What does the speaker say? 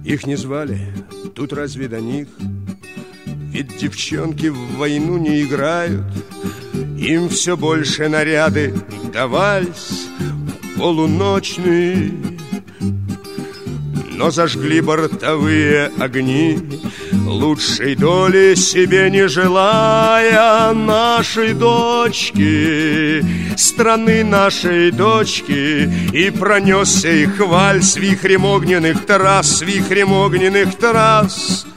Их не звали, тут разве до них? Ведь девчонки в войну не играют. Им все больше наряды давались полуночные. Но зажгли бортовые огни, лучшей доли себе не желая. Нашей дочки, страны нашей дочки. И пронесся их вальс вихрем огненных трасс, вихрем огненных трасс.